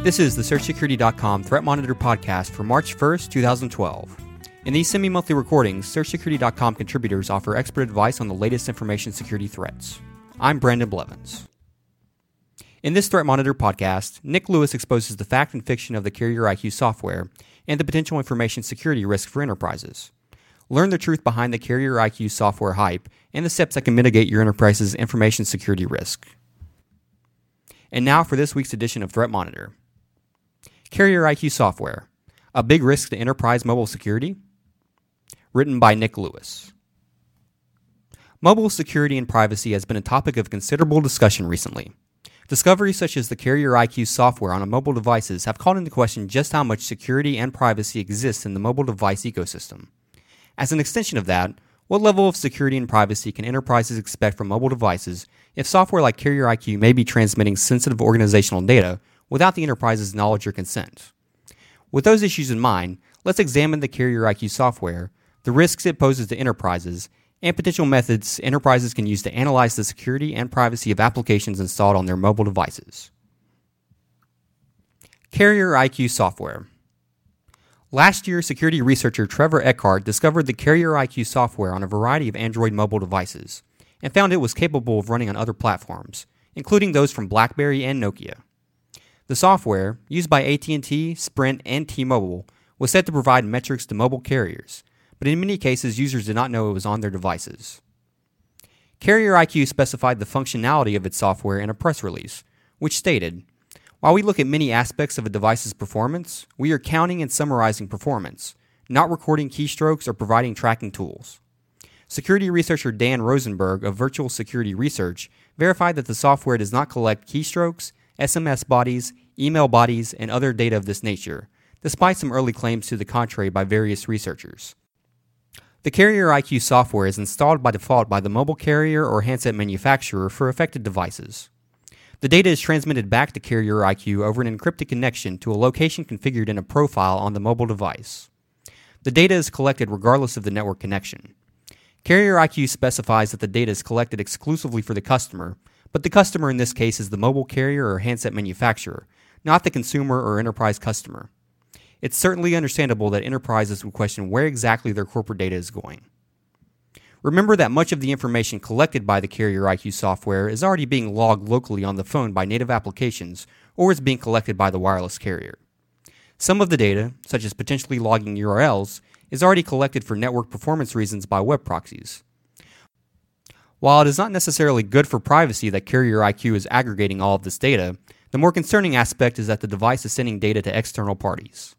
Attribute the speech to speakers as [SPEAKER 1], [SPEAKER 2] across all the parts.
[SPEAKER 1] This is the SearchSecurity.com Threat Monitor podcast for March 1st, 2012. In these semi-monthly recordings, SearchSecurity.com contributors offer expert advice on the latest information security threats. I'm Brandon Blevins. In this Threat Monitor podcast, Nick Lewis exposes the fact and fiction of the Carrier IQ software and the potential information security risk for enterprises. Learn the truth behind the Carrier IQ software hype and the steps that can mitigate your enterprise's information security risk. And now for this week's edition of Threat Monitor. Carrier IQ software, a big risk to enterprise mobile security? Written by Nick Lewis. Mobile security and privacy has been a topic of considerable discussion recently. Discoveries such as the Carrier IQ software on mobile devices have called into question just how much security and privacy exists in the mobile device ecosystem. As an extension of that, what level of security and privacy can enterprises expect from mobile devices if software like Carrier IQ may be transmitting sensitive organizational data without the enterprise's knowledge or consent? With those issues in mind, let's examine the Carrier IQ software, the risks it poses to enterprises, and potential methods enterprises can use to analyze the security and privacy of applications installed on their mobile devices. Carrier IQ software. Last year, security researcher Trevor Eckhart discovered the Carrier IQ software on a variety of Android mobile devices and found it was capable of running on other platforms, including those from BlackBerry and Nokia. The software, used by AT&T, Sprint, and T-Mobile, was said to provide metrics to mobile carriers, but in many cases users did not know it was on their devices. Carrier IQ specified the functionality of its software in a press release, which stated, "While we look at many aspects of a device's performance, we are counting and summarizing performance, not recording keystrokes or providing tracking tools." Security researcher Dan Rosenberg of Virtual Security Research verified that the software does not collect keystrokes, SMS bodies, email bodies, and other data of this nature, despite some early claims to the contrary by various researchers. The Carrier IQ software is installed by default by the mobile carrier or handset manufacturer for affected devices. The data is transmitted back to Carrier IQ over an encrypted connection to a location configured in a profile on the mobile device. The data is collected regardless of the network connection. Carrier IQ specifies that the data is collected exclusively for the customer, but the customer in this case is the mobile carrier or handset manufacturer, not the consumer or enterprise customer. It's certainly understandable that enterprises would question where exactly their corporate data is going. Remember that much of the information collected by the Carrier IQ software is already being logged locally on the phone by native applications or is being collected by the wireless carrier. Some of the data, such as potentially logging URLs, is already collected for network performance reasons by web proxies. While it is not necessarily good for privacy that Carrier IQ is aggregating all of this data, the more concerning aspect is that the device is sending data to external parties.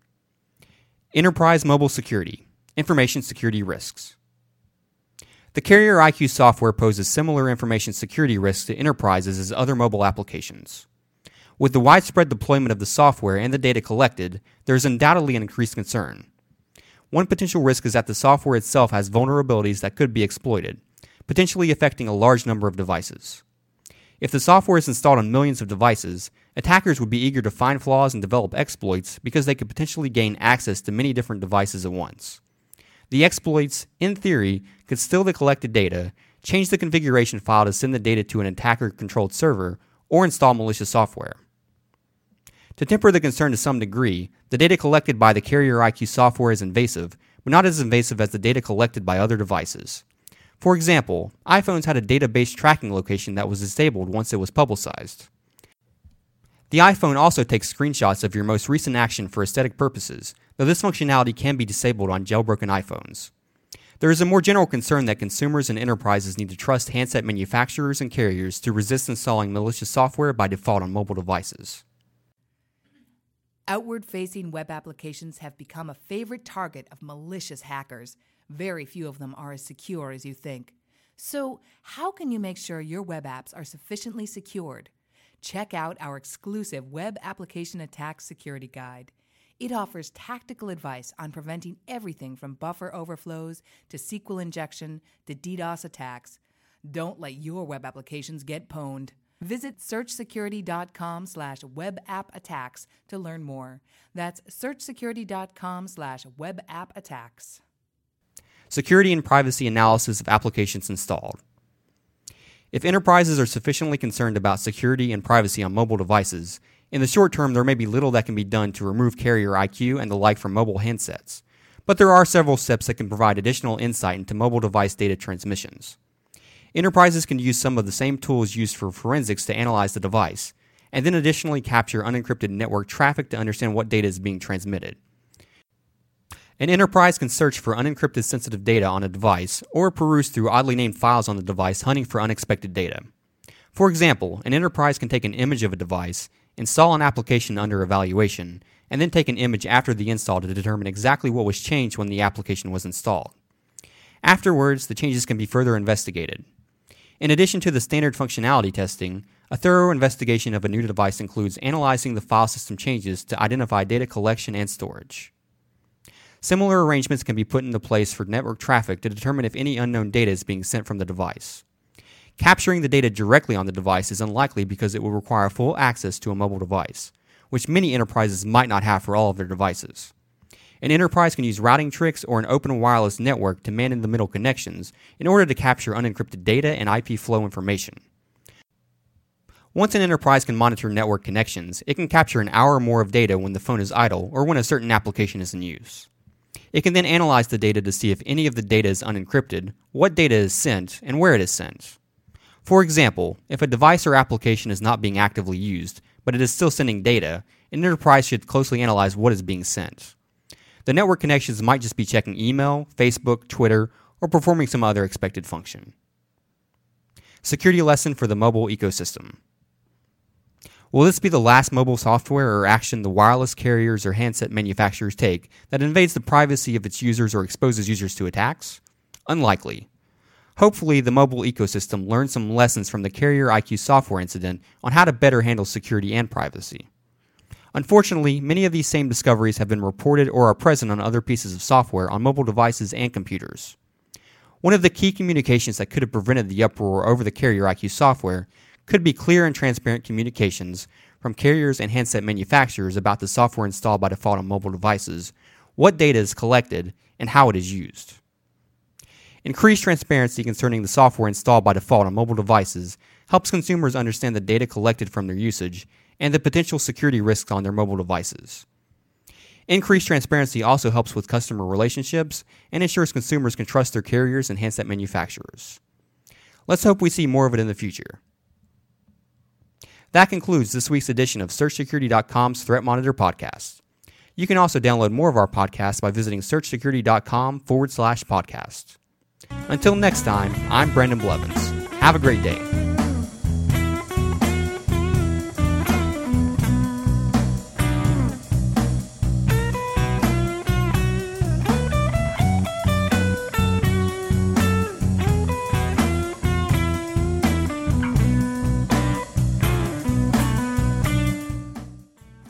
[SPEAKER 1] Enterprise mobile security, information security risks. The Carrier IQ software poses similar information security risks to enterprises as other mobile applications. With the widespread deployment of the software and the data collected, there is undoubtedly an increased concern. One potential risk is that the software itself has vulnerabilities that could be exploited, potentially affecting a large number of devices. If the software is installed on millions of devices, attackers would be eager to find flaws and develop exploits because they could potentially gain access to many different devices at once. The exploits, in theory, could steal the collected data, change the configuration file to send the data to an attacker-controlled server, or install malicious software. To temper the concern to some degree, the data collected by the Carrier IQ software is invasive, but not as invasive as the data collected by other devices. For example, iPhones had a database tracking location that was disabled once it was publicized. The iPhone also takes screenshots of your most recent action for aesthetic purposes, though this functionality can be disabled on jailbroken iPhones. There is a more general concern that consumers and enterprises need to trust handset manufacturers and carriers to resist installing malicious software by default on mobile devices.
[SPEAKER 2] Outward-facing web applications have become a favorite target of malicious hackers. Very few of them are as secure as you think. So, how can you make sure your web apps are sufficiently secured? Check out our exclusive Web Application Attacks Security Guide. It offers tactical advice on preventing everything from buffer overflows to SQL injection to DDoS attacks. Don't let your web applications get pwned. Visit searchsecurity.com/webapp-attacks to learn more. That's searchsecurity.com/webapp-attacks.
[SPEAKER 1] Security and privacy analysis of applications installed. If enterprises are sufficiently concerned about security and privacy on mobile devices, In the short term, there may be little that can be done to remove carrier IQ and the like from mobile handsets, but there are several steps that can provide additional insight into mobile device data transmissions. Enterprises can use some of the same tools used for forensics to analyze the device, and then additionally capture unencrypted network traffic to understand what data is being transmitted. An enterprise can search for unencrypted sensitive data on a device or peruse through oddly named files on the device hunting for unexpected data. For example, an enterprise can take an image of a device, install an application under evaluation, and then take an image after the install to determine exactly what was changed when the application was installed. Afterwards, the changes can be further investigated. In addition to the standard functionality testing, a thorough investigation of a new device includes analyzing the file system changes to identify data collection and storage. Similar arrangements can be put into place for network traffic to determine if any unknown data is being sent from the device. Capturing the data directly on the device is unlikely because it will require full access to a mobile device, which many enterprises might not have for all of their devices. An enterprise can use routing tricks or an open wireless network to man-in-the-middle connections in order to capture unencrypted data and IP flow information. Once an enterprise can monitor network connections, it can capture an hour or more of data when the phone is idle or when a certain application is in use. It can then analyze the data to see if any of the data is unencrypted, what data is sent, and where it is sent. For example, if a device or application is not being actively used, but it is still sending data, an enterprise should closely analyze what is being sent. The network connections might just be checking email, Facebook, Twitter, or performing some other expected function. Security lesson for the mobile ecosystem. Will this be the last mobile software or action the wireless carriers or handset manufacturers take that invades the privacy of its users or exposes users to attacks? Unlikely. Hopefully, the mobile ecosystem learned some lessons from the Carrier IQ software incident on how to better handle security and privacy. Unfortunately, many of these same discoveries have been reported or are present on other pieces of software on mobile devices and computers. One of the key communications that could have prevented the uproar over the Carrier IQ software could be clear and transparent communications from carriers and handset manufacturers about the software installed by default on mobile devices, what data is collected, and how it is used. Increased transparency concerning the software installed by default on mobile devices helps consumers understand the data collected from their usage and the potential security risks on their mobile devices. Increased transparency also helps with customer relationships and ensures consumers can trust their carriers and handset manufacturers. Let's hope we see more of it in the future. That concludes this week's edition of SearchSecurity.com's Threat Monitor podcast. You can also download more of our podcasts by visiting SearchSecurity.com/podcast. Until next time, I'm Brandon Blevins. Have a great day.